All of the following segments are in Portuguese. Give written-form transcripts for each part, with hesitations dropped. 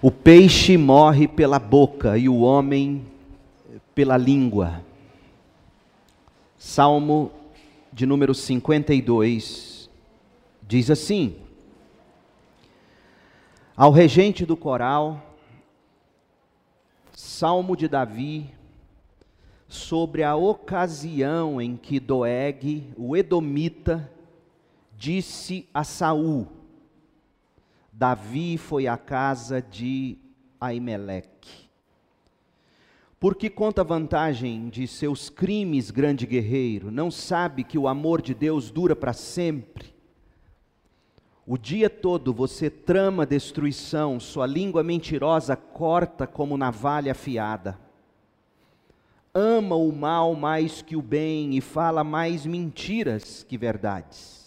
O peixe morre pela boca e o homem pela língua. Salmo de número 52 diz assim: ao regente do coral, Salmo de Davi, sobre a ocasião em que Doeg, o edomita, disse a Saul: Davi foi à casa de Aimeleque. Porque conta vantagem de seus crimes, grande guerreiro, não sabe que o amor de Deus dura para sempre. O dia todo você trama destruição, sua língua mentirosa corta como navalha afiada. Ama o mal mais que o bem e fala mais mentiras que verdades.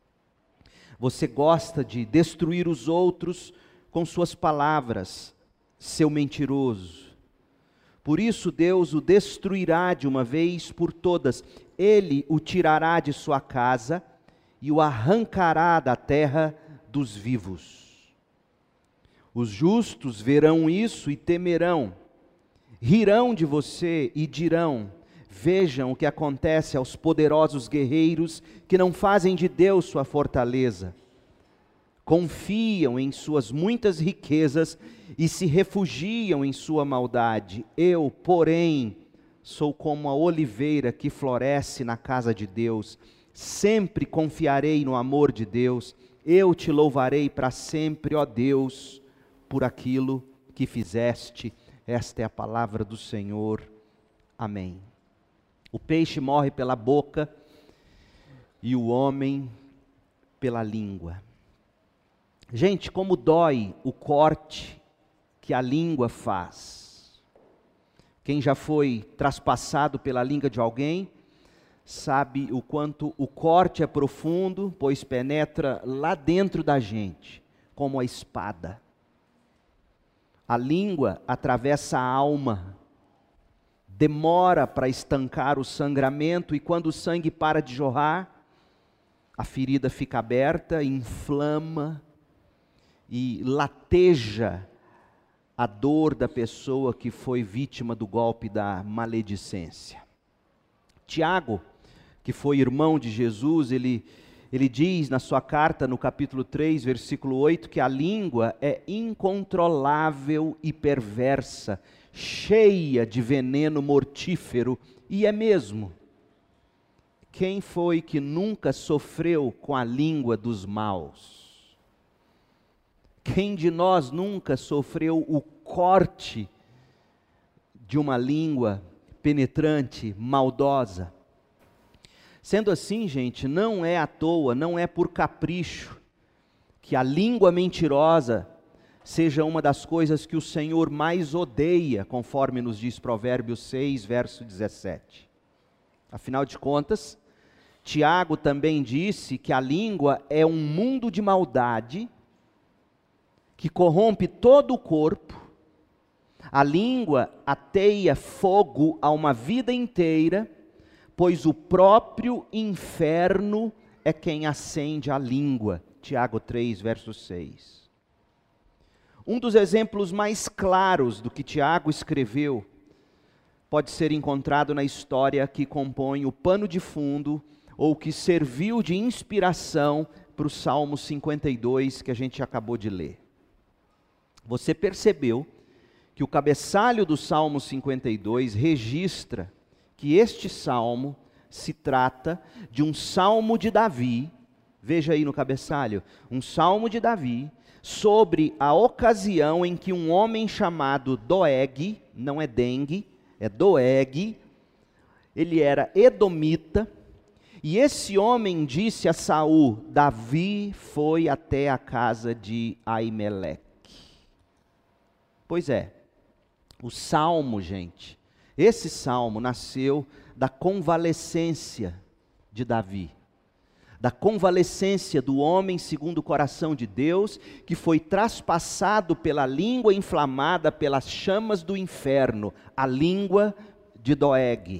Você gosta de destruir os outros com suas palavras, seu mentiroso. Por isso Deus o destruirá de uma vez por todas. Ele o tirará de sua casa e o arrancará da terra dos vivos. Os justos verão isso e temerão. Rirão de você e dirão: vejam o que acontece aos poderosos guerreiros que não fazem de Deus sua fortaleza. Confiam em suas muitas riquezas e se refugiam em sua maldade. Eu, porém, sou como a oliveira que floresce na casa de Deus. Sempre confiarei no amor de Deus. Eu te louvarei para sempre, ó Deus, por aquilo que fizeste. Esta é a palavra do Senhor. Amém. O peixe morre pela boca e o homem pela língua. Gente, como dói o corte que a língua faz. Quem já foi traspassado pela língua de alguém, sabe o quanto o corte é profundo, pois penetra lá dentro da gente, como a espada. A língua atravessa a alma, demora para estancar o sangramento, e quando o sangue para de jorrar, a ferida fica aberta, inflama e lateja a dor da pessoa que foi vítima do golpe da maledicência. Tiago, que foi irmão de Jesus, ele diz na sua carta, no capítulo 3, versículo 8, que a língua é incontrolável e perversa, cheia de veneno mortífero, e é mesmo. Quem foi que nunca sofreu com a língua dos maus? Quem de nós nunca sofreu o corte de uma língua penetrante, maldosa? Sendo assim, gente, não é à toa, não é por capricho, que a língua mentirosa seja uma das coisas que o Senhor mais odeia, conforme nos diz Provérbios 6, verso 17. Afinal de contas, Tiago também disse que a língua é um mundo de maldade, que corrompe todo o corpo. A língua ateia fogo a uma vida inteira, pois o próprio inferno é quem acende a língua. Tiago 3, verso 6. Um dos exemplos mais claros do que Tiago escreveu pode ser encontrado na história que compõe o pano de fundo, ou que serviu de inspiração para o Salmo 52 que a gente acabou de ler. Você percebeu que o cabeçalho do Salmo 52 registra que este salmo se trata de um salmo de Davi, veja aí no cabeçalho, um salmo de Davi, sobre a ocasião em que um homem chamado Doeg, não é Dengue, é Doeg, ele era edomita, e esse homem disse a Saul: Davi foi até a casa de Aimeleque. Pois é, o salmo, gente, esse salmo nasceu da convalescência de Davi, da convalescência do homem segundo o coração de Deus, que foi traspassado pela língua inflamada pelas chamas do inferno, a língua de Doeg.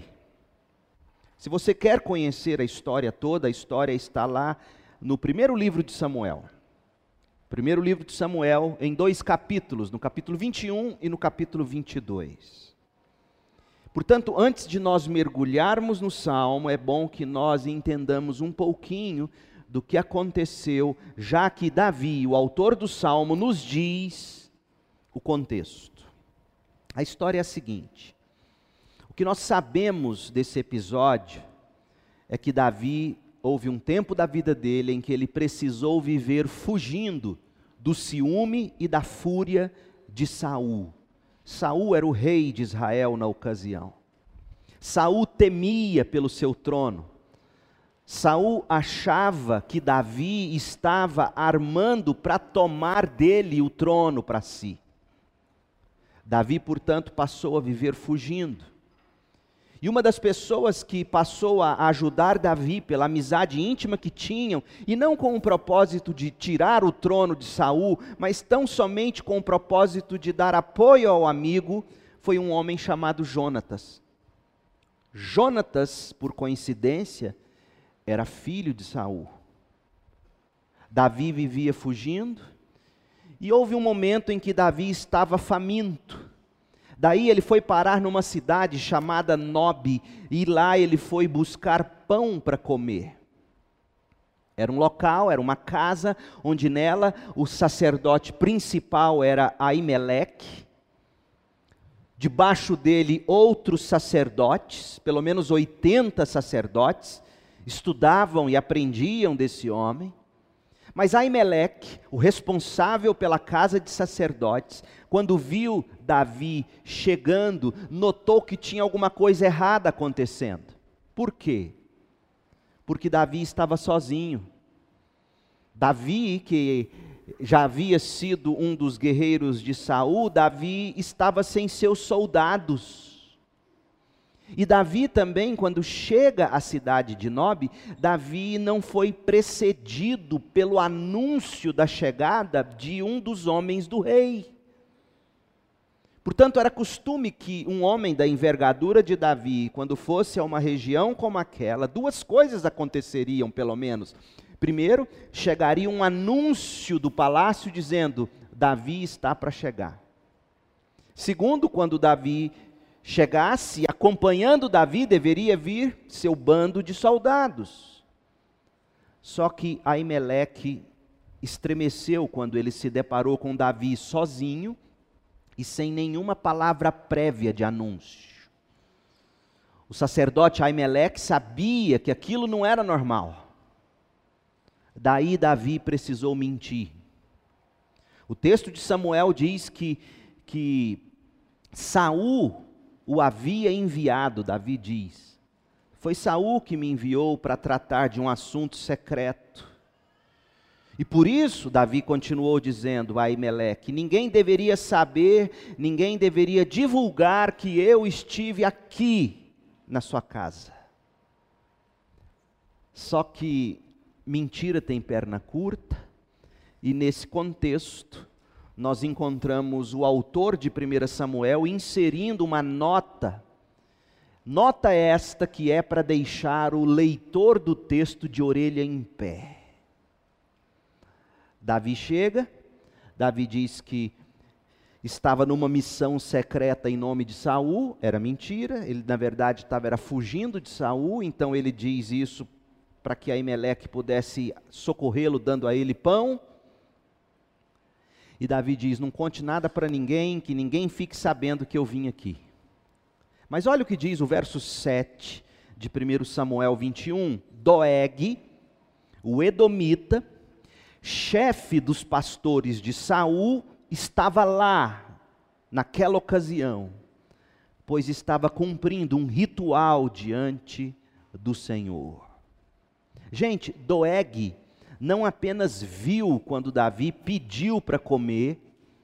Se você quer conhecer a história toda, a história está lá no primeiro livro de Samuel. Primeiro livro de Samuel, em 2 capítulos, no capítulo 21 e no capítulo 22. Portanto, antes de nós mergulharmos no Salmo, é bom que nós entendamos um pouquinho do que aconteceu, já que Davi, o autor do Salmo, nos diz o contexto. A história é a seguinte: o que nós sabemos desse episódio é que Davi, houve um tempo da vida dele em que ele precisou viver fugindo do ciúme e da fúria de Saul. Saul era o rei de Israel na ocasião. Saul temia pelo seu trono. Saul achava que Davi estava armando para tomar dele o trono para si. Davi, portanto, passou a viver fugindo. E uma das pessoas que passou a ajudar Davi pela amizade íntima que tinham, e não com o propósito de tirar o trono de Saul, mas tão somente com o propósito de dar apoio ao amigo, foi um homem chamado Jonatas. Jonatas, por coincidência, era filho de Saul. Davi vivia fugindo, e houve um momento em que Davi estava faminto. Daí ele foi parar numa cidade chamada Nobe, e lá ele foi buscar pão para comer. Era um local, era uma casa, onde nela o sacerdote principal era Aimeleque. Debaixo dele outros sacerdotes, pelo menos 80 sacerdotes, estudavam e aprendiam desse homem. Mas Aimeleque, o responsável pela casa de sacerdotes, quando viu Davi chegando, notou que tinha alguma coisa errada acontecendo. Por quê? Porque Davi estava sozinho. Davi, que já havia sido um dos guerreiros de Saul, Davi estava sem seus soldados. E Davi também, quando chega à cidade de Nobe, Davi não foi precedido pelo anúncio da chegada de um dos homens do rei. Portanto, era costume que um homem da envergadura de Davi, quando fosse a uma região como aquela, duas coisas aconteceriam pelo menos. Primeiro, chegaria um anúncio do palácio dizendo: Davi está para chegar. Segundo, quando Davi chegasse, acompanhando Davi, deveria vir seu bando de soldados. Só que Aimeleque estremeceu quando ele se deparou com Davi sozinho e sem nenhuma palavra prévia de anúncio. O sacerdote Aimeleque sabia que aquilo não era normal. Daí Davi precisou mentir. O texto de Samuel diz que Saul o havia enviado. Davi diz: foi Saul que me enviou para tratar de um assunto secreto. E por isso, Davi continuou dizendo a Aimeleque: ninguém deveria saber, ninguém deveria divulgar que eu estive aqui na sua casa. Só que mentira tem perna curta, e nesse contexto, nós encontramos o autor de 1 Samuel inserindo uma nota. Nota esta que é para deixar o leitor do texto de orelha em pé. Davi chega, Davi diz que estava numa missão secreta em nome de Saul, era mentira, ele na verdade estava fugindo de Saul, então ele diz isso para que Aimeleque pudesse socorrê-lo, dando a ele pão. E Davi diz: não conte nada para ninguém, que ninguém fique sabendo que eu vim aqui. Mas olha o que diz o verso 7 de 1 Samuel 21. Doeg, o edomita, chefe dos pastores de Saul, estava lá, naquela ocasião, pois estava cumprindo um ritual diante do Senhor. Gente, Doeg não apenas viu quando Davi pediu para comer,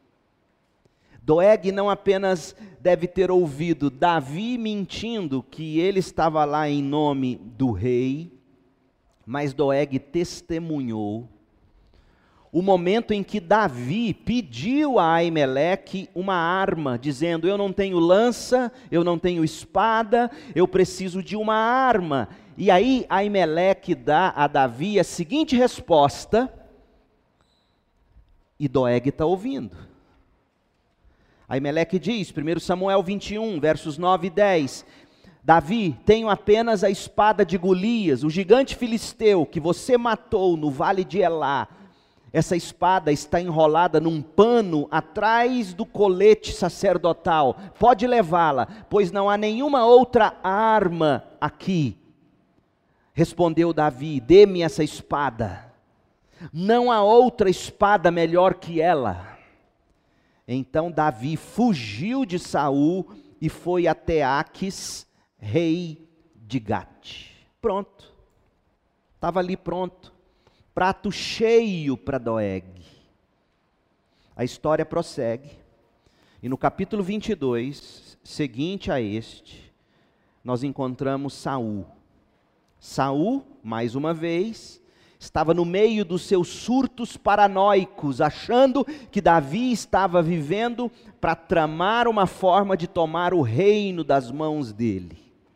Doeg não apenas deve ter ouvido Davi mentindo que ele estava lá em nome do rei, mas Doeg testemunhou o momento em que Davi pediu a Aimeleque uma arma, dizendo: eu não tenho lança, eu não tenho espada, eu preciso de uma arma. E aí Aimeleque dá a Davi a seguinte resposta, E Doeg está ouvindo. Aimeleque diz, 1 Samuel 21, versos 9 e 10, Davi, tenho apenas a espada de Golias, o gigante filisteu que você matou no vale de Elá. Essa espada está enrolada num pano atrás do colete sacerdotal. Pode levá-la, pois não há nenhuma outra arma aqui. Respondeu Davi, dê-me essa espada. Não há outra espada melhor que ela. Então Davi fugiu de Saul e foi até Aquis, rei de Gate. Pronto. Estava ali pronto. Prato cheio para Doeg. A história prossegue. E no capítulo 22, seguinte a este, nós encontramos Saul. Saul, mais uma vez, estava no meio dos seus surtos paranoicos, achando que Davi estava vivendo para tramar uma forma de tomar o reino das mãos dele.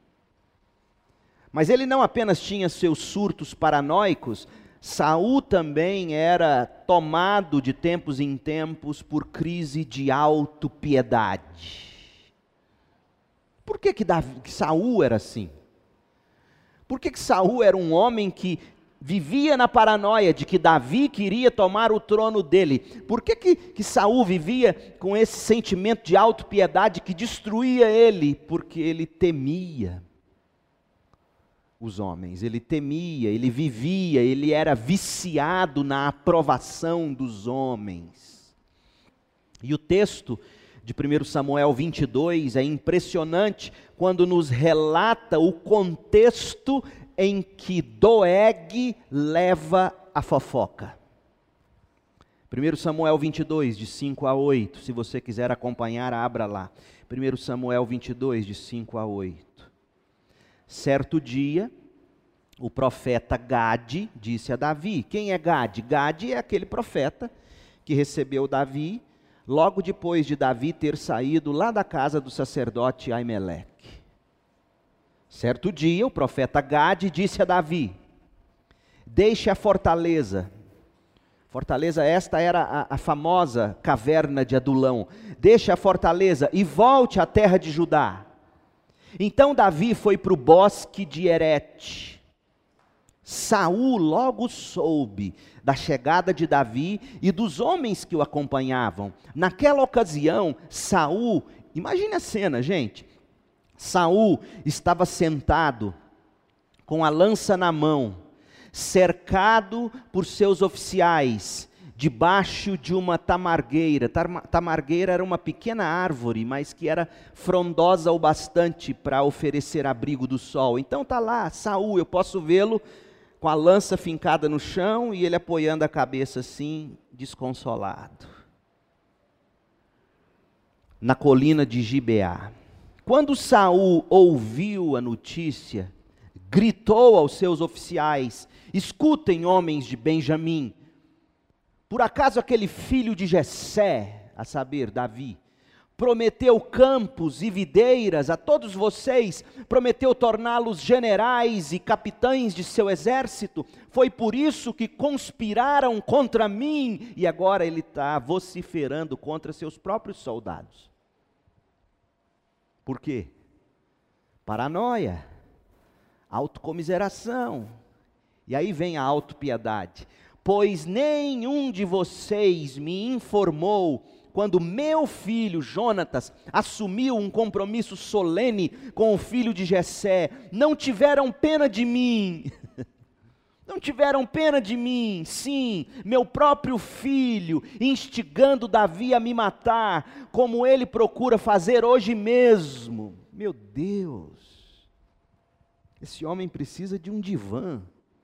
Mas ele não apenas tinha seus surtos paranoicos, Saul também era tomado de tempos em tempos por crise de autopiedade. Por que Saul era assim? Por que Saul era um homem que vivia na paranoia de que Davi queria tomar o trono dele? Por que Saul vivia com esse sentimento de autopiedade que destruía ele? Porque ele temia os homens, ele temia, ele vivia, ele era viciado na aprovação dos homens. E o texto de 1 Samuel 22 é impressionante quando nos relata o contexto em que Doeg leva a fofoca. 1 Samuel 22, de 5 a 8, se você quiser acompanhar, abra lá. 1 Samuel 22, de 5 a 8. Certo dia, o profeta Gade disse a Davi, quem é Gade? Gade é aquele profeta que recebeu Davi, logo depois de Davi ter saído lá da casa do sacerdote Aimeleque. Certo dia, o profeta Gade disse a Davi, deixe a fortaleza. Fortaleza esta era a famosa caverna de Adulão. Deixe a fortaleza e volte à terra de Judá. Então Davi foi para o bosque de Herete. Saul logo soube da chegada de Davi e dos homens que o acompanhavam. Naquela ocasião, Saul, imagine a cena, gente. Saul estava sentado com a lança na mão, cercado por seus oficiais, debaixo de uma tamargueira. Tamargueira era uma pequena árvore, mas que era frondosa o bastante para oferecer abrigo do sol. Então está lá Saul, eu posso vê-lo com a lança fincada no chão e ele apoiando a cabeça assim, desconsolado. Na colina de Gibeá. Quando Saul ouviu a notícia, gritou aos seus oficiais, escutem, homens de Benjamim, por acaso aquele filho de Jessé, a saber, Davi, prometeu campos e videiras a todos vocês, prometeu torná-los generais e capitães de seu exército, foi por isso que conspiraram contra mim, e agora ele está vociferando contra seus próprios soldados. Por quê? Paranoia, autocomiseração, e aí vem a autopiedade. Pois nenhum de vocês me informou quando meu filho Jonatas assumiu um compromisso solene com o filho de Jessé. Não tiveram pena de mim. Não tiveram pena de mim. Sim, meu próprio filho, instigando Davi a me matar, como ele procura fazer hoje mesmo. Meu Deus, esse homem precisa de um divã.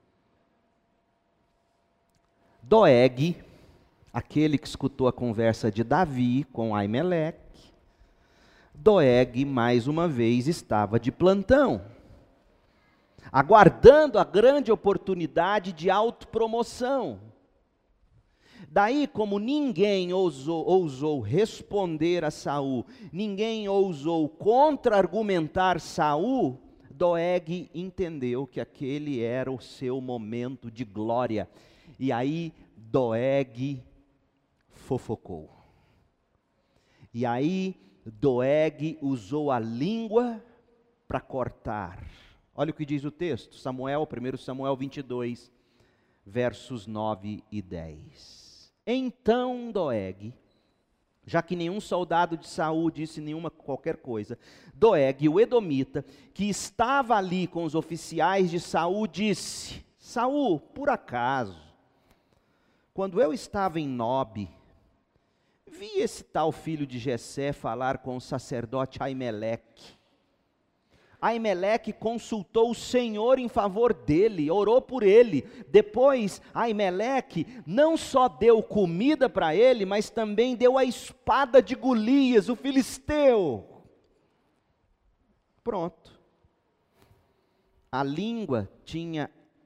Doeg, aquele que escutou a conversa de Davi com Aimeleque, Doeg mais uma vez estava de plantão, aguardando a grande oportunidade de autopromoção. Daí, como ninguém ousou responder a Saul, ninguém ousou contra-argumentar Saul, Doeg entendeu que aquele era o seu momento de glória. E aí Doeg fofocou. E aí Doeg usou a língua para cortar. Olha o que diz o texto, 1 Samuel 22, versos 9 e 10. Então Doeg, já que nenhum soldado de Saul disse qualquer coisa, Doeg, o edomita, que estava ali com os oficiais de Saul, disse: Saul, por acaso, quando eu estava em Nobe, vi esse tal filho de Jessé falar com o sacerdote Aimeleque. Aimeleque consultou o Senhor em favor dele, orou por ele. Depois, Aimeleque não só deu comida para ele, mas também deu a espada de Golias, o filisteu. Pronto. A língua tinha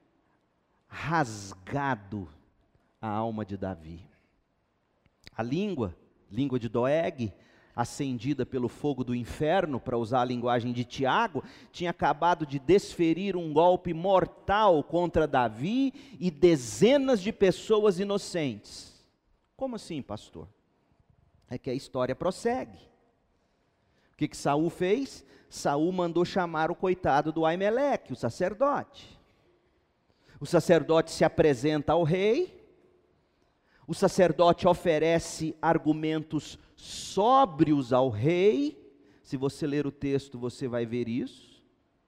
rasgado a alma de Davi. A língua de Doeg, acendida pelo fogo do inferno, para usar a linguagem de Tiago, tinha acabado de desferir um golpe mortal contra Davi e dezenas de pessoas inocentes. Como assim, pastor? É que a história prossegue. O que Saul fez? Saul mandou chamar o coitado do Aimeleque, o sacerdote. O sacerdote se apresenta ao rei. O sacerdote oferece argumentos sóbrios ao rei. Se você ler o texto, você vai ver isso.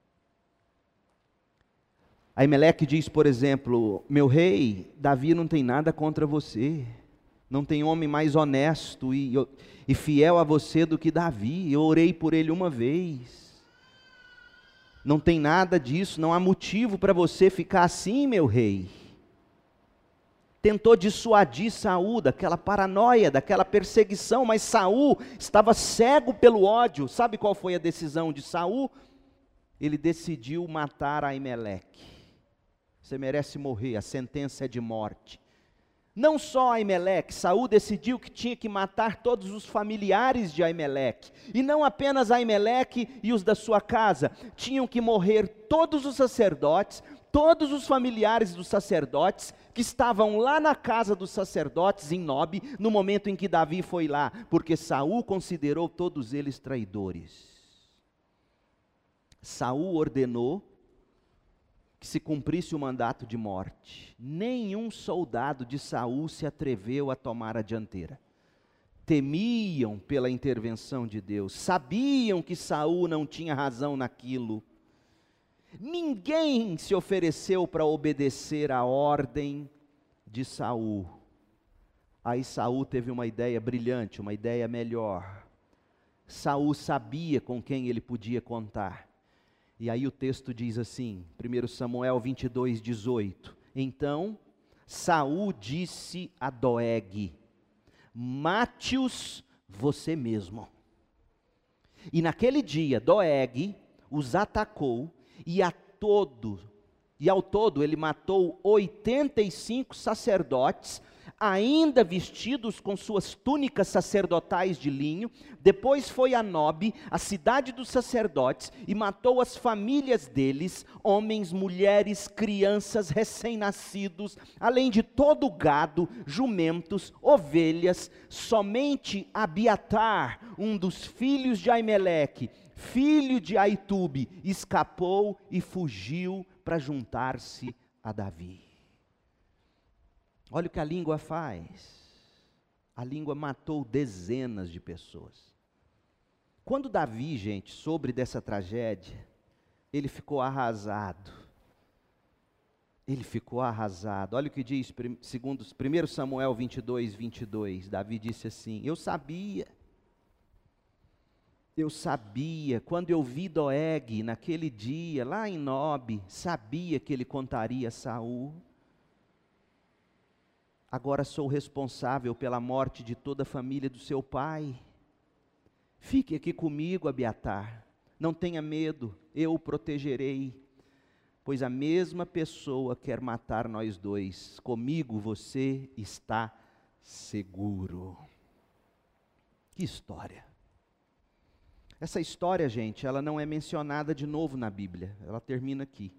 Aimeleque diz, por exemplo: meu rei, Davi não tem nada contra você. Não tem homem mais honesto e fiel a você do que Davi. Eu orei por ele uma vez. Não tem nada disso, não há motivo para você ficar assim, meu rei. Tentou dissuadir Saul daquela paranoia, daquela perseguição, mas Saul estava cego pelo ódio. Sabe qual foi a decisão de Saul? Ele decidiu matar Aimeleque. Você merece morrer, a sentença é de morte. Não só Aimeleque, Saul decidiu que tinha que matar todos os familiares de Aimeleque. E não apenas Aimeleque e os da sua casa, tinham que morrer todos os sacerdotes, todos os familiares dos sacerdotes que estavam lá na casa dos sacerdotes em Nobe, no momento em que Davi foi lá, porque Saul considerou todos eles traidores. Saul ordenou que se cumprisse o mandato de morte. Nenhum soldado de Saul se atreveu a tomar a dianteira. Temiam pela intervenção de Deus, sabiam que Saul não tinha razão naquilo. Ninguém se ofereceu para obedecer à ordem de Saul. Aí Saul teve uma ideia brilhante, uma ideia melhor. Saul sabia com quem ele podia contar. E aí o texto diz assim, 1 Samuel 22, 18. Então Saul disse a Doeg: mate-os você mesmo. E naquele dia Doeg os atacou e ao todo ele matou 85 sacerdotes, ainda vestidos com suas túnicas sacerdotais de linho. Depois foi a Nobe, a cidade dos sacerdotes, e matou as famílias deles, homens, mulheres, crianças, recém-nascidos, além de todo o gado, jumentos, ovelhas. Somente Abiatar, um dos filhos de Aimeleque, filho de Aitube, escapou e fugiu para juntar-se a Davi. Olha o que a língua faz. A língua matou dezenas de pessoas. Quando Davi, gente, soube dessa tragédia, ele ficou arrasado. Ele ficou arrasado. Olha o que diz, segundo 1 Samuel 22, 22. Davi disse assim: eu sabia, quando eu vi Doeg naquele dia, lá em Nobe, sabia que ele contaria a Saul. Agora sou responsável pela morte de toda a família do seu pai. Fique aqui comigo, Abiatar. Não tenha medo, eu o protegerei. Pois a mesma pessoa quer matar nós dois. Comigo você está seguro. Que história. Essa história, gente, ela não é mencionada de novo na Bíblia. Ela termina aqui.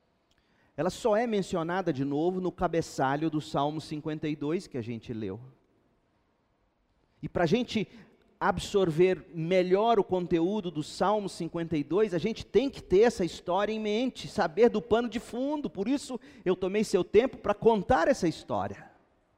Ela só é mencionada de novo no cabeçalho do Salmo 52 que a gente leu. E para a gente absorver melhor o conteúdo do Salmo 52, a gente tem que ter essa história em mente, saber do pano de fundo. Por isso eu tomei seu tempo para contar essa história.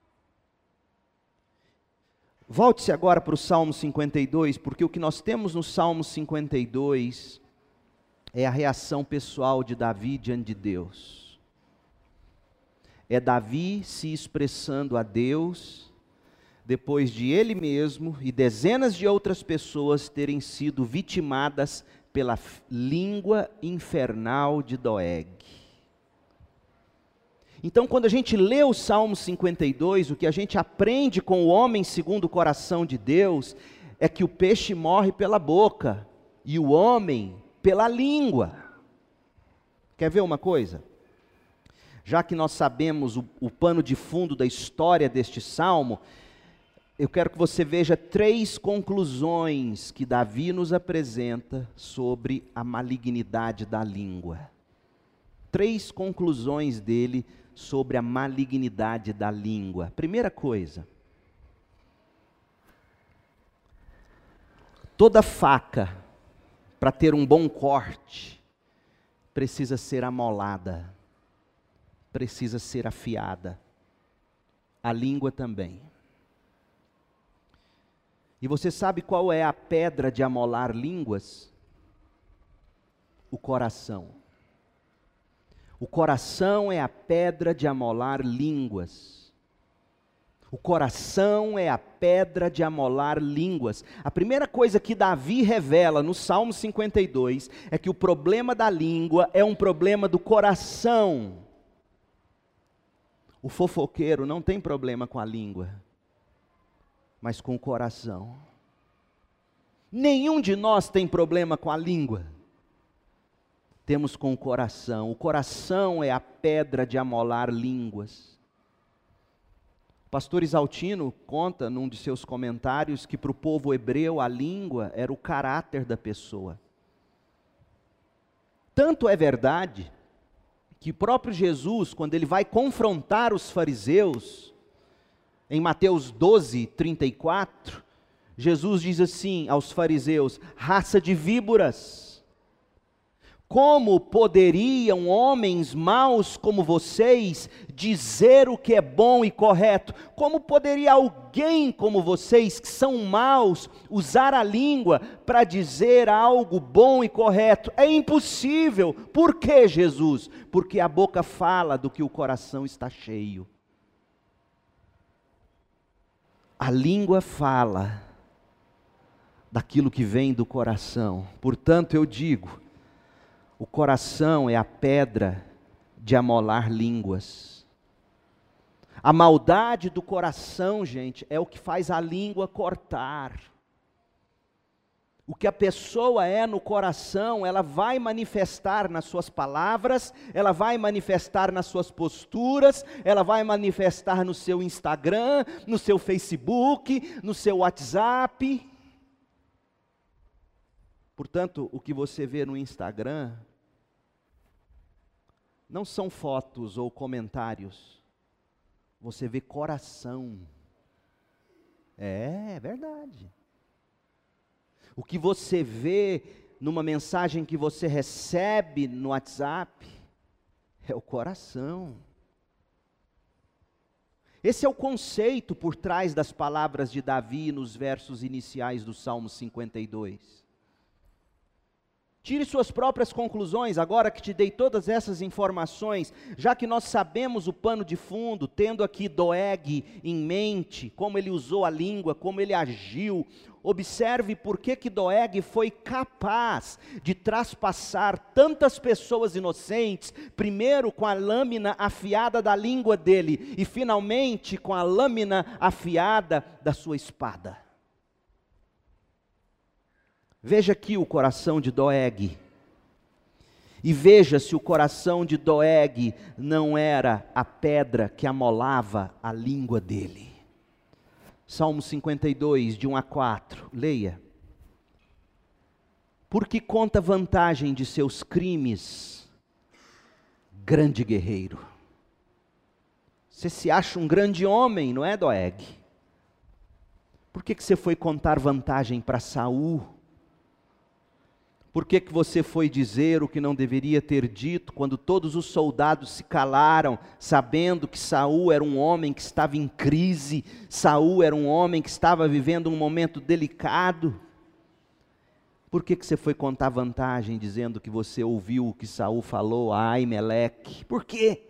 Volte-se agora para o Salmo 52, porque o que nós temos no Salmo 52 é a reação pessoal de Davi diante de Deus. É Davi se expressando a Deus, depois de ele mesmo e dezenas de outras pessoas terem sido vitimadas pela língua infernal de Doeg. Então, quando a gente lê o Salmo 52, o que a gente aprende com o homem segundo o coração de Deus, é que o peixe morre pela boca, e o homem pela língua. Quer ver uma coisa? Já que nós sabemos o pano de fundo da história deste Salmo, eu quero que você veja 3 conclusões que Davi nos apresenta sobre a malignidade da língua. 3 conclusões dele sobre a malignidade da língua. Primeira coisa, toda faca, para ter um bom corte, precisa ser amolada, precisa ser afiada. A língua também. E você sabe qual é a pedra de amolar línguas? O coração. O coração é a pedra de amolar línguas. O coração é a pedra de amolar línguas. A primeira coisa que Davi revela no Salmo 52 é que o problema da língua é um problema do coração. O fofoqueiro não tem problema com a língua, mas com o coração. Nenhum de nós tem problema com a língua. Temos com o coração. O coração é a pedra de amolar línguas. O pastor Isaltino conta num de seus comentários que para o povo hebreu a língua era o caráter da pessoa. Tanto é verdade que o próprio Jesus, quando ele vai confrontar os fariseus, em Mateus 12, 34, Jesus diz assim aos fariseus: raça de víboras, como poderiam homens maus como vocês dizer o que é bom e correto? Como poderia alguém como vocês, que são maus, usar a língua para dizer algo bom e correto? É impossível. Por que, Jesus? Porque a boca fala do que o coração está cheio. A língua fala daquilo que vem do coração. Portanto, eu digo, o coração é a pedra de amolar línguas. A maldade do coração, gente, é o que faz a língua cortar. O que a pessoa é no coração, ela vai manifestar nas suas palavras, ela vai manifestar nas suas posturas, ela vai manifestar no seu Instagram, no seu Facebook, no seu WhatsApp. Portanto, o que você vê no Instagram não são fotos ou comentários, você vê coração. É verdade. O que você vê numa mensagem que você recebe no WhatsApp é o coração. Esse é o conceito por trás das palavras de Davi nos versos iniciais do Salmo 52. Tire suas próprias conclusões, agora que te dei todas essas informações, já que nós sabemos o pano de fundo, tendo aqui Doeg em mente, como ele usou a língua, como ele agiu. Observe por que Doeg foi capaz de traspassar tantas pessoas inocentes, primeiro com a lâmina afiada da língua dele, e finalmente com a lâmina afiada da sua espada. Veja aqui o coração de Doeg, e veja se o coração de Doeg não era a pedra que amolava a língua dele. Salmo 52, de 1 a 4, leia. Porque conta vantagem de seus crimes, grande guerreiro. Você se acha um grande homem, não é, Doeg? Por que você foi contar vantagem para Saul? Por que você foi dizer o que não deveria ter dito, quando todos os soldados se calaram, sabendo que Saul era um homem que estava em crise, Saul era um homem que estava vivendo um momento delicado? Por que você foi contar vantagem, dizendo que você ouviu o que Saul falou a Aimeleque? Por quê?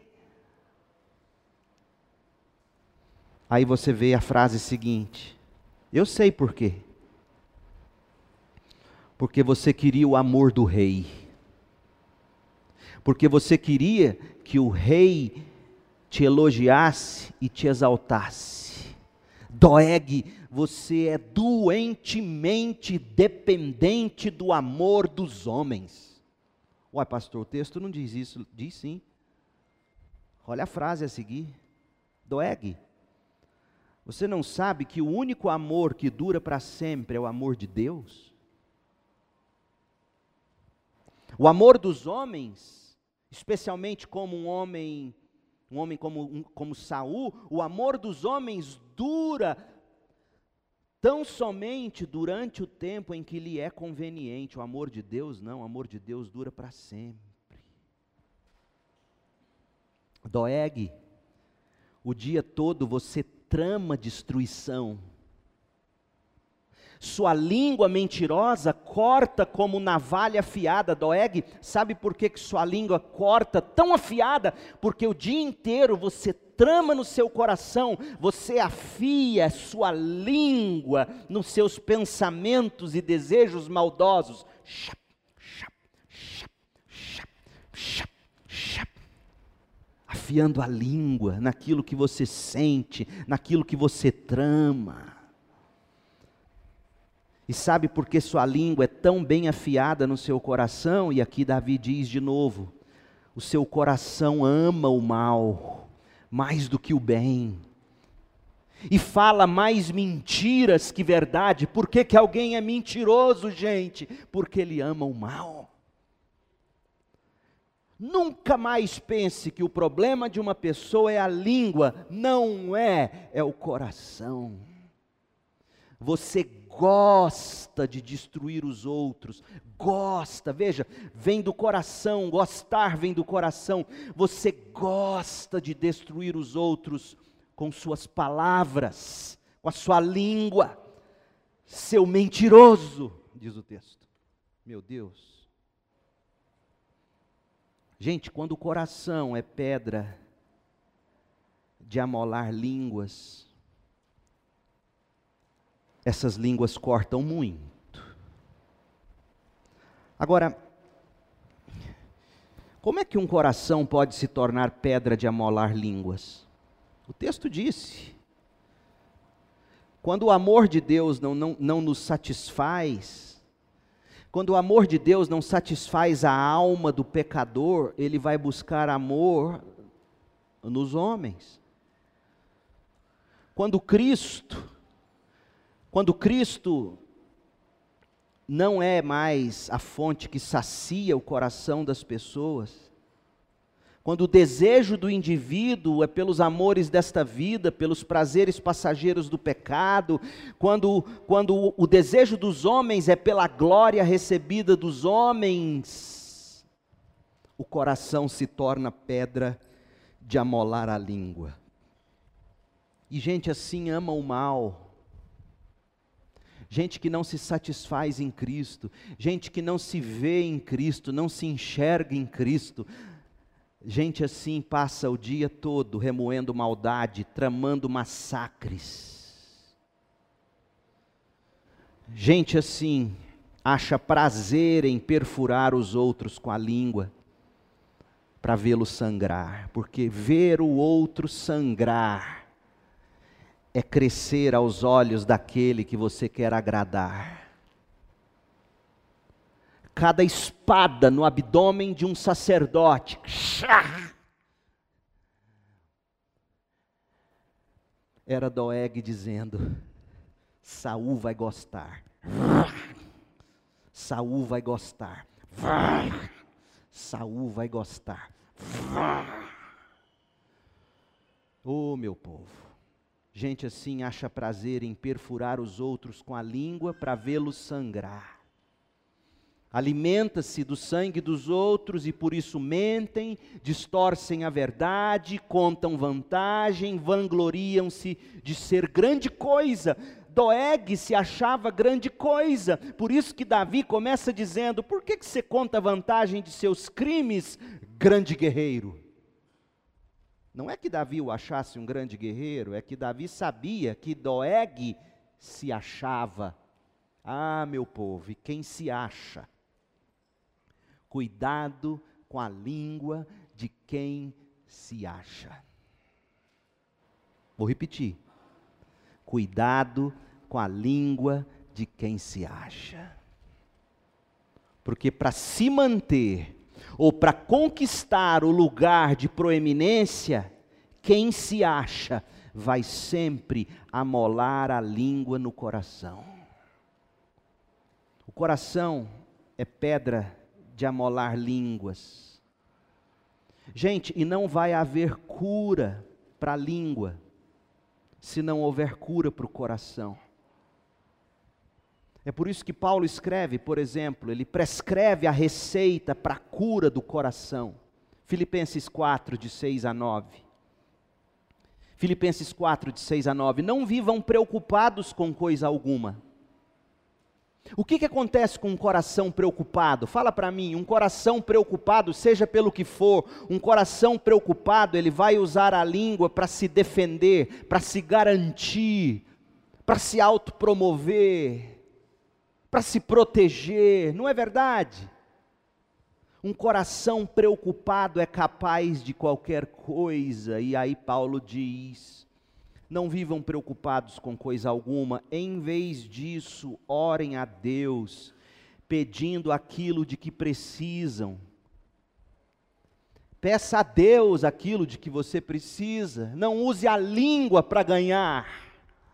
Aí você vê a frase seguinte: eu sei por quê. Porque você queria o amor do rei. Porque você queria que o rei te elogiasse e te exaltasse. Doeg, você é doentemente dependente do amor dos homens. Uai, pastor, o texto não diz isso. Diz sim. Olha a frase a seguir. Doeg, você não sabe que o único amor que dura para sempre é o amor de Deus? O amor dos homens, especialmente como um homem como Saul, o amor dos homens dura tão somente durante o tempo em que lhe é conveniente. O amor de Deus não, o amor de Deus dura para sempre. Doeg, o dia todo você trama destruição. Sua língua mentirosa corta como navalha afiada. Doeg, sabe por que sua língua corta tão afiada? Porque o dia inteiro você trama no seu coração, você afia sua língua nos seus pensamentos e desejos maldosos. Afiando a língua naquilo que você sente, naquilo que você trama. E sabe por que sua língua é tão bem afiada no seu coração? E aqui Davi diz de novo: o seu coração ama o mal mais do que o bem, e fala mais mentiras que verdade. Por que alguém é mentiroso, gente? Porque ele ama o mal. Nunca mais pense que o problema de uma pessoa é a língua. Não é, é o coração. Você gosta de destruir os outros, gosta, veja, vem do coração, gostar vem do coração. Você gosta de destruir os outros com suas palavras, com a sua língua. Seu mentiroso, diz o texto. Meu Deus. Gente, quando o coração é pedra de amolar línguas, essas línguas cortam muito. Agora, como é que um coração pode se tornar pedra de amolar línguas? O texto disse: quando o amor de Deus não nos satisfaz, quando o amor de Deus não satisfaz a alma do pecador, ele vai buscar amor nos homens. Quando Cristo não é mais a fonte que sacia o coração das pessoas, quando o desejo do indivíduo é pelos amores desta vida, pelos prazeres passageiros do pecado, quando o desejo dos homens é pela glória recebida dos homens, o coração se torna pedra de amolar a língua. E gente assim ama o mal. Gente que não se satisfaz em Cristo, gente que não se vê em Cristo, não se enxerga em Cristo, gente assim passa o dia todo remoendo maldade, tramando massacres. Gente assim acha prazer em perfurar os outros com a língua, para vê-lo sangrar, porque ver o outro sangrar é crescer aos olhos daquele que você quer agradar. Cada espada no abdômen de um sacerdote era Doeg dizendo: Saul vai gostar, Saul vai gostar, Saul vai gostar. Oh, meu povo, Gente assim acha prazer em perfurar os outros com a língua para vê-los sangrar. Alimenta-se do sangue dos outros e por isso mentem, distorcem a verdade, contam vantagem, vangloriam-se de ser grande coisa. Doeg se achava grande coisa, por isso que Davi começa dizendo: por que você conta vantagem de seus crimes, grande guerreiro? Não é que Davi o achasse um grande guerreiro, é que Davi sabia que Doeg se achava. Ah, meu povo, e quem se acha? Cuidado com a língua de quem se acha. Vou repetir. Cuidado com a língua de quem se acha. Porque para se manter, ou para conquistar o lugar de proeminência, quem se acha vai sempre amolar a língua no coração. O coração é pedra de amolar línguas. Gente, e não vai haver cura para a língua, se não houver cura para o coração. É por isso que Paulo escreve, por exemplo, ele prescreve a receita para a cura do coração. Filipenses 4, de 6 a 9. Filipenses 4, de 6 a 9. Não vivam preocupados com coisa alguma. O que acontece com um coração preocupado? Fala para mim, um coração preocupado, seja pelo que for, um coração preocupado, ele vai usar a língua para se defender, para se garantir, para se autopromover, para se proteger, não é verdade? Um coração preocupado é capaz de qualquer coisa, e aí Paulo diz: não vivam preocupados com coisa alguma, em vez disso, orem a Deus, pedindo aquilo de que precisam. Peça a Deus aquilo de que você precisa, não use a língua para ganhar.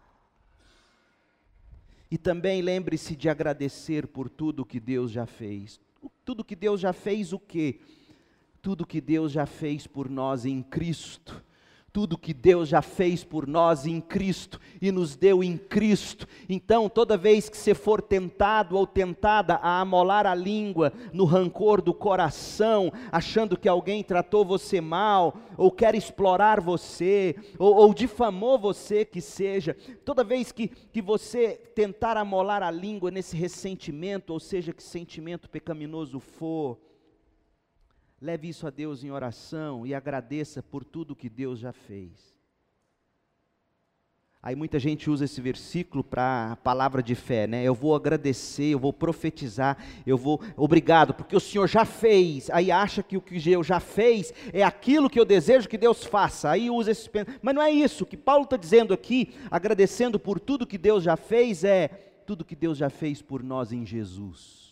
E também lembre-se de agradecer por tudo que Deus já fez. Tudo que Deus já fez o quê? Tudo que Deus já fez por nós em Cristo. Tudo que Deus já fez por nós em Cristo e nos deu em Cristo. Então, toda vez que você for tentado ou tentada a amolar a língua no rancor do coração, achando que alguém tratou você mal, ou quer explorar você, ou difamou você, que seja, toda vez que você tentar amolar a língua nesse ressentimento, ou seja, que sentimento pecaminoso for, leve isso a Deus em oração e agradeça por tudo que Deus já fez. Aí muita gente usa esse versículo para a palavra de fé, né? Eu vou agradecer, eu vou profetizar, obrigado, porque o Senhor já fez. Aí acha que o que Deus já fez é aquilo que eu desejo que Deus faça. Aí usa esse pensamento. Mas não é isso. O que Paulo está dizendo aqui, agradecendo por tudo que Deus já fez, é tudo que Deus já fez por nós em Jesus.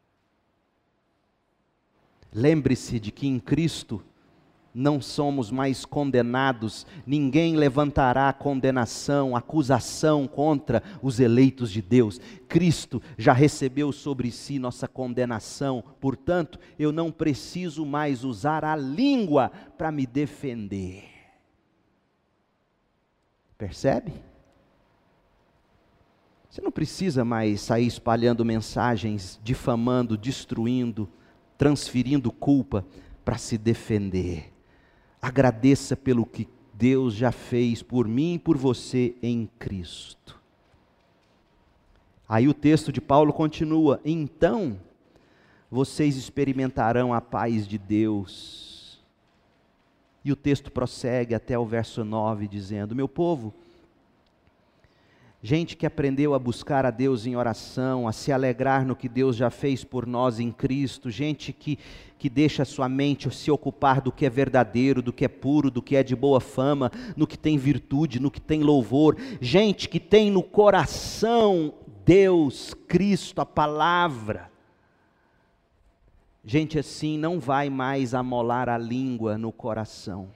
Lembre-se de que em Cristo não somos mais condenados, ninguém levantará condenação, acusação contra os eleitos de Deus. Cristo já recebeu sobre si nossa condenação, portanto, eu não preciso mais usar a língua para me defender. Percebe? Você não precisa mais sair espalhando mensagens, difamando, destruindo, transferindo culpa para se defender. Agradeça pelo que Deus já fez por mim e por você em Cristo. Aí o texto de Paulo continua: então vocês experimentarão a paz de Deus. E o texto prossegue até o verso 9, dizendo: meu povo, gente que aprendeu a buscar a Deus em oração, a se alegrar no que Deus já fez por nós em Cristo, gente que deixa a sua mente se ocupar do que é verdadeiro, do que é puro, do que é de boa fama, no que tem virtude, no que tem louvor, gente que tem no coração Deus, Cristo, a palavra. Gente assim não vai mais amolar a língua no coração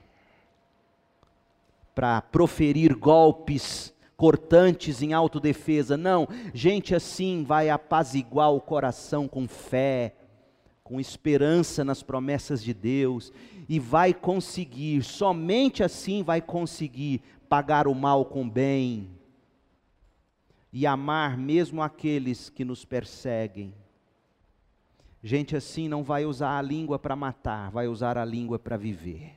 para proferir golpes cortantes em autodefesa. Não, gente assim vai apaziguar o coração com fé, com esperança nas promessas de Deus, e vai conseguir, somente assim vai conseguir pagar o mal com bem e amar mesmo aqueles que nos perseguem. Gente assim não vai usar a língua para matar, vai usar a língua para viver.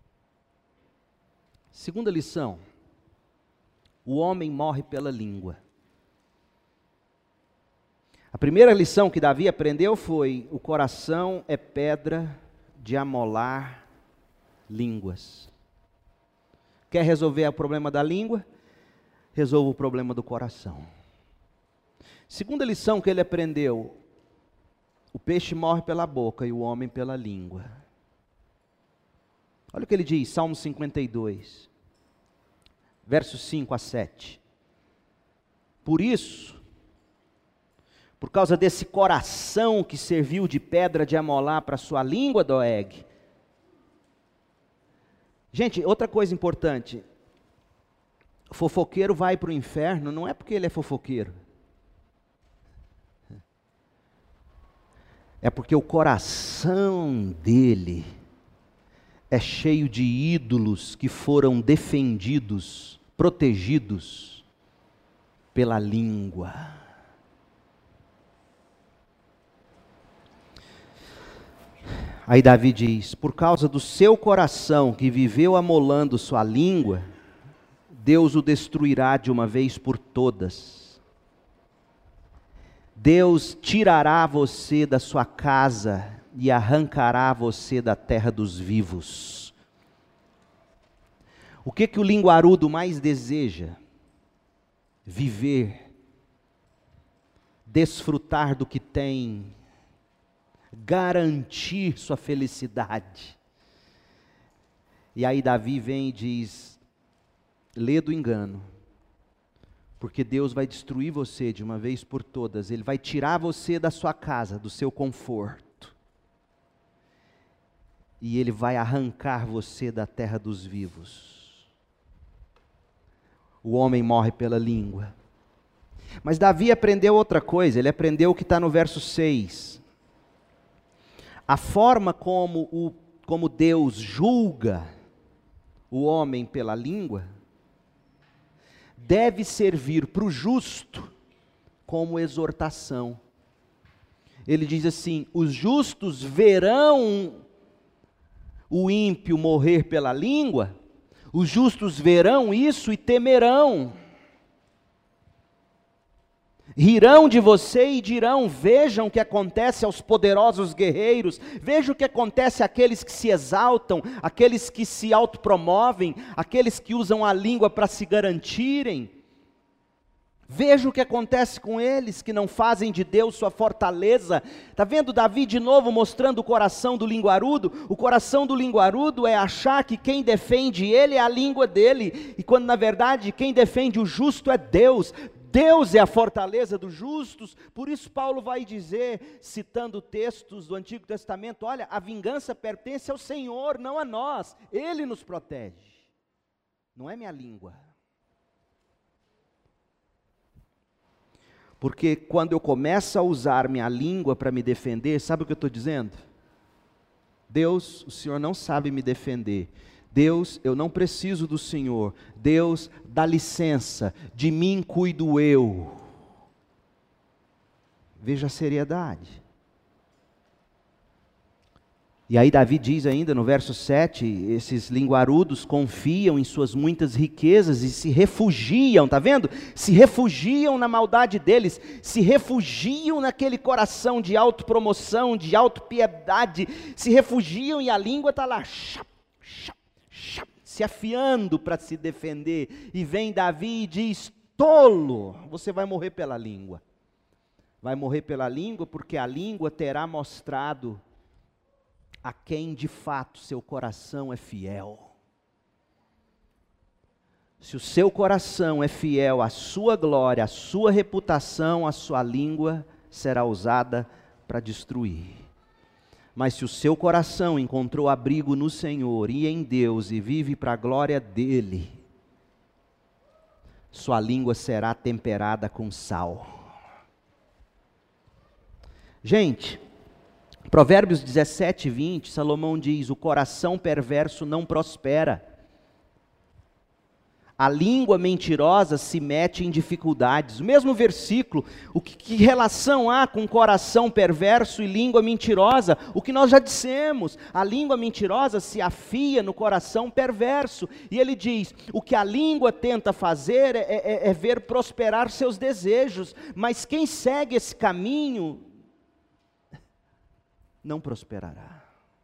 Segunda lição: o homem morre pela língua. A primeira lição que Davi aprendeu foi: o coração é pedra de amolar línguas. Quer resolver o problema da língua? Resolva o problema do coração. Segunda lição que ele aprendeu: o peixe morre pela boca e o homem pela língua. Olha o que ele diz, Salmo 52, versos 5 a 7. Por isso, por causa desse coração que serviu de pedra de amolar para sua língua, Doeg. Gente, outra coisa importante: fofoqueiro vai para o inferno não é porque ele é fofoqueiro, é porque o coração dele é cheio de ídolos que foram defendidos, protegidos pela língua. Aí Davi diz: por causa do seu coração que viveu amolando sua língua, Deus o destruirá de uma vez por todas. Deus tirará você da sua casa e arrancará você da terra dos vivos. O que o linguarudo mais deseja? Viver, desfrutar do que tem, garantir sua felicidade. E aí Davi vem e diz: lê do engano, porque Deus vai destruir você de uma vez por todas. Ele vai tirar você da sua casa, do seu conforto, e Ele vai arrancar você da terra dos vivos. O homem morre pela língua. Mas Davi aprendeu outra coisa, ele aprendeu o que está no verso 6. A forma como Deus julga o homem pela língua deve servir para o justo como exortação. Ele diz assim: os justos verão o ímpio morrer pela língua, os justos verão isso e temerão. Rirão de você e dirão: vejam o que acontece aos poderosos guerreiros, vejam o que acontece àqueles que se exaltam, àqueles que se autopromovem, àqueles que usam a língua para se garantirem. Veja o que acontece com eles que não fazem de Deus sua fortaleza. Está vendo Davi de novo mostrando o coração do linguarudo? O coração do linguarudo é achar que quem defende ele é a língua dele, e quando na verdade quem defende o justo é Deus. Deus é a fortaleza dos justos. Por isso Paulo vai dizer, citando textos do Antigo Testamento: olha, a vingança pertence ao Senhor, não a nós. Ele nos protege, não é minha língua. Porque quando eu começo a usar minha língua para me defender, sabe o que eu estou dizendo? Deus, o Senhor não sabe me defender. Deus, eu não preciso do Senhor. Deus, dá licença, de mim cuido eu. Veja a seriedade. E aí Davi diz ainda no verso 7, esses linguarudos confiam em suas muitas riquezas e se refugiam, está vendo? Se refugiam na maldade deles, se refugiam naquele coração de autopromoção, de autopiedade, se refugiam e a língua está lá, se afiando para se defender. E vem Davi e diz: tolo, você vai morrer pela língua. Vai morrer pela língua porque a língua terá mostrado a quem de fato seu coração é fiel. Se o seu coração é fiel à sua glória, à sua reputação, a sua língua será usada para destruir. Mas se o seu coração encontrou abrigo no Senhor e em Deus e vive para a glória dEle, sua língua será temperada com sal. Gente, Provérbios 17, 20, Salomão diz: o coração perverso não prospera. A língua mentirosa se mete em dificuldades. O mesmo versículo, que relação há com coração perverso e língua mentirosa? O que nós já dissemos, a língua mentirosa se afia no coração perverso. E ele diz, o que a língua tenta fazer é ver prosperar seus desejos, mas quem segue esse caminho não prosperará.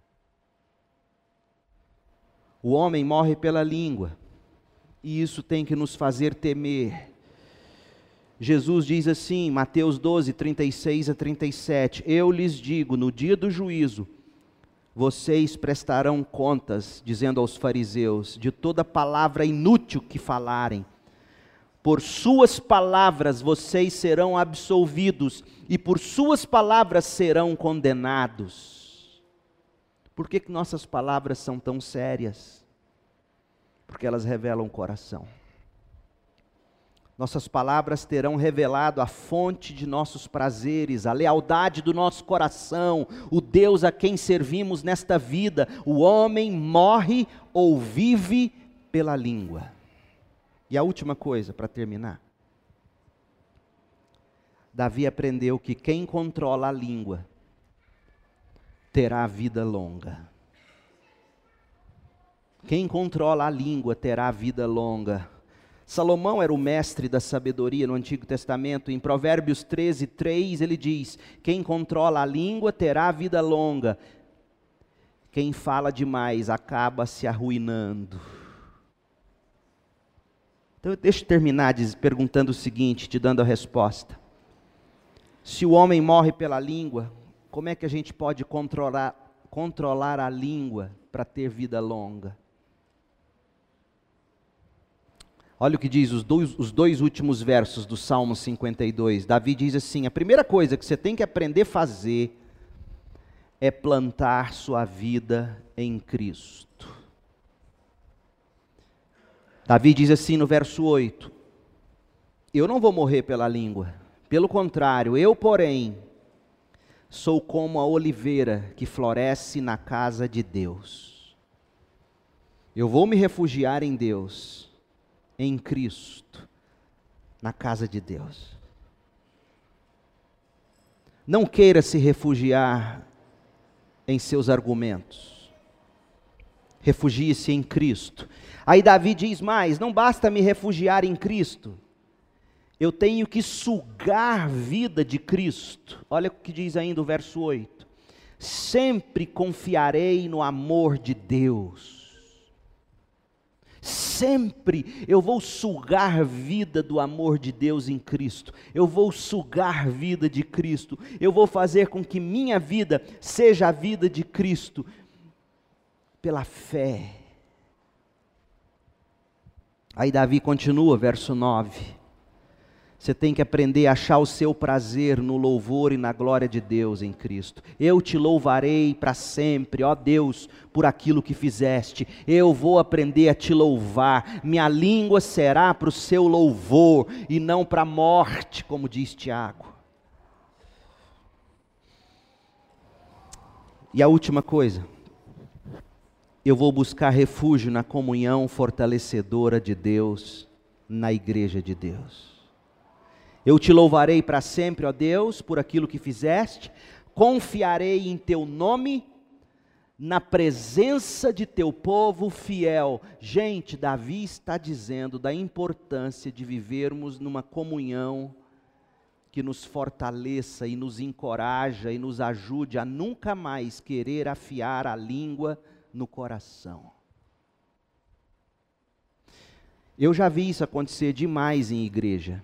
O homem morre pela língua. E isso tem que nos fazer temer. Jesus diz assim, Mateus 12, 36 a 37, eu lhes digo, no dia do juízo, vocês prestarão contas, dizendo aos fariseus, de toda palavra inútil que falarem. Por suas palavras vocês serão absolvidos, e por suas palavras serão condenados. Por que nossas palavras são tão sérias? Porque elas revelam o coração. Nossas palavras terão revelado a fonte de nossos prazeres, a lealdade do nosso coração, o Deus a quem servimos nesta vida. O homem morre ou vive pela língua. E a última coisa, para terminar. Davi aprendeu que quem controla a língua terá vida longa. Quem controla a língua terá vida longa. Salomão era o mestre da sabedoria no Antigo Testamento. Em Provérbios 13, 3, ele diz, quem controla a língua terá vida longa. Quem fala demais acaba se arruinando. Então deixa eu terminar perguntando o seguinte, te dando a resposta. Se o homem morre pela língua, como é que a gente pode controlar a língua para ter vida longa? Olha o que diz os dois últimos versos do Salmo 52. Davi diz assim, a primeira coisa que você tem que aprender a fazer é plantar sua vida em Cristo. Davi diz assim no verso 8, eu não vou morrer pela língua, pelo contrário, eu porém sou como a oliveira que floresce na casa de Deus. Eu vou me refugiar em Deus, em Cristo, na casa de Deus. Não queira se refugiar em seus argumentos. Refugie-se em Cristo. Aí Davi diz mais, não basta me refugiar em Cristo, eu tenho que sugar vida de Cristo. Olha o que diz ainda o verso 8. Sempre confiarei no amor de Deus. Sempre eu vou sugar vida do amor de Deus em Cristo. Eu vou sugar vida de Cristo. Eu vou fazer com que minha vida seja a vida de Cristo. Pela fé. Aí Davi continua, verso 9. Você tem que aprender a achar o seu prazer no louvor e na glória de Deus em Cristo. Eu te louvarei para sempre, ó Deus, por aquilo que fizeste. Eu vou aprender a te louvar. Minha língua será para o seu louvor e não para a morte, como diz Tiago. E a última coisa. Eu vou buscar refúgio na comunhão fortalecedora de Deus, na igreja de Deus. Eu te louvarei para sempre, ó Deus, por aquilo que fizeste, confiarei em teu nome, na presença de teu povo fiel. Gente, Davi está dizendo da importância de vivermos numa comunhão que nos fortaleça e nos encoraja e nos ajude a nunca mais querer afiar a língua no coração. Eu já vi isso acontecer demais em igreja.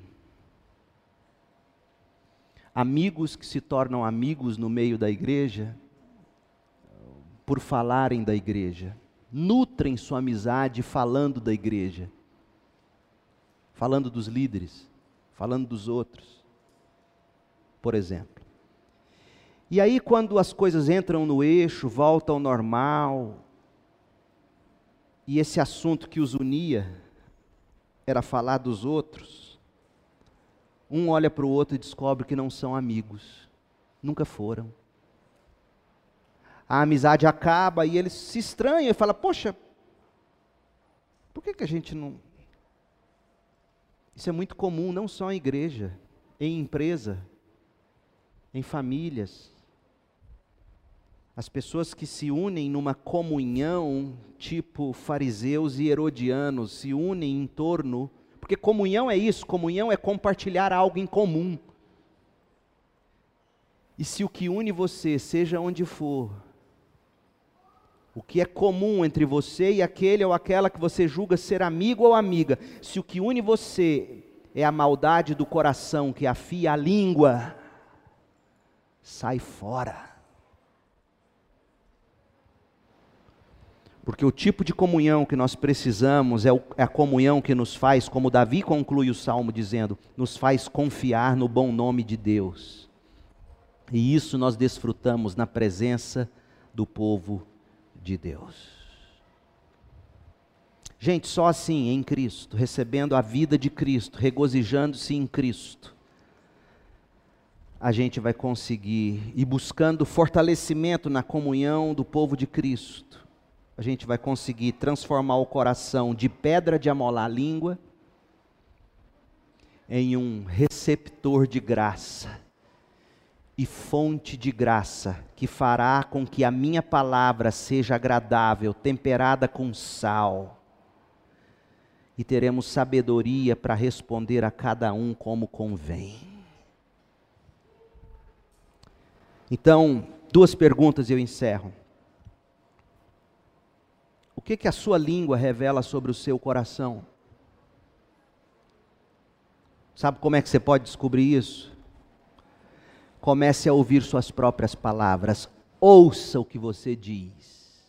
Amigos que se tornam amigos no meio da igreja, por falarem da igreja, nutrem sua amizade falando da igreja, falando dos líderes, falando dos outros, por exemplo. E aí quando as coisas entram no eixo, voltam ao normal, e esse assunto que os unia era falar dos outros, um olha para o outro e descobre que não são amigos, nunca foram. A amizade acaba e eles se estranham e falam, poxa, por que a gente não Isso é muito comum, não só em igreja, em empresa, em famílias. As pessoas que se unem numa comunhão, tipo fariseus e herodianos, se unem em torno, porque comunhão é isso, comunhão é compartilhar algo em comum. E se o que une você, seja onde for, o que é comum entre você e aquele ou aquela que você julga ser amigo ou amiga, se o que une você é a maldade do coração que afia a língua, sai fora. Porque o tipo de comunhão que nós precisamos é a comunhão que nos faz, como Davi conclui o Salmo dizendo, nos faz confiar no bom nome de Deus. E isso nós desfrutamos na presença do povo de Deus. Gente, só assim, em Cristo, recebendo a vida de Cristo, regozijando-se em Cristo, a gente vai conseguir, e buscando fortalecimento na comunhão do povo de Cristo, a gente vai conseguir transformar o coração de pedra de amolar a língua em um receptor de graça e fonte de graça, que fará com que a minha palavra seja agradável, temperada com sal, e teremos sabedoria para responder a cada um como convém. Então, 2 perguntas e eu encerro. O que a sua língua revela sobre o seu coração? Sabe como é que você pode descobrir isso? Comece a ouvir suas próprias palavras. Ouça o que você diz.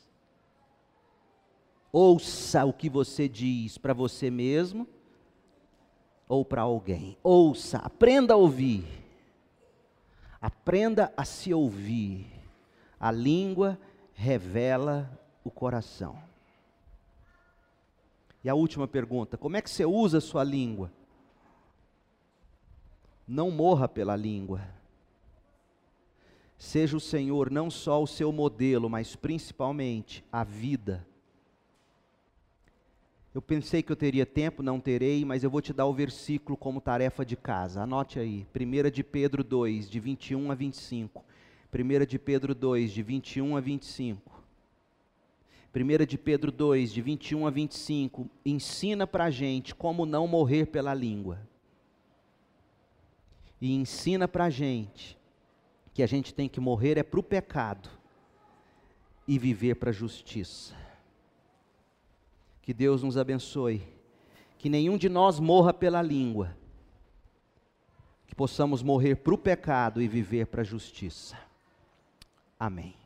Ouça o que você diz para você mesmo ou para alguém. Ouça, aprenda a ouvir. Aprenda a se ouvir. A língua revela o coração. E a última pergunta, como é que você usa a sua língua? Não morra pela língua. Seja o Senhor não só o seu modelo, mas principalmente a vida. Eu pensei que eu teria tempo, não terei, mas eu vou te dar o versículo como tarefa de casa. Anote aí, 1 de Pedro 2, de 21 a 25. 1 de Pedro 2, de 21 a 25. 1 de Pedro 2, de 21 a 25, ensina para a gente como não morrer pela língua. E ensina para a gente que a gente tem que morrer é para o pecado e viver para a justiça. Que Deus nos abençoe, que nenhum de nós morra pela língua, que possamos morrer para o pecado e viver para a justiça. Amém.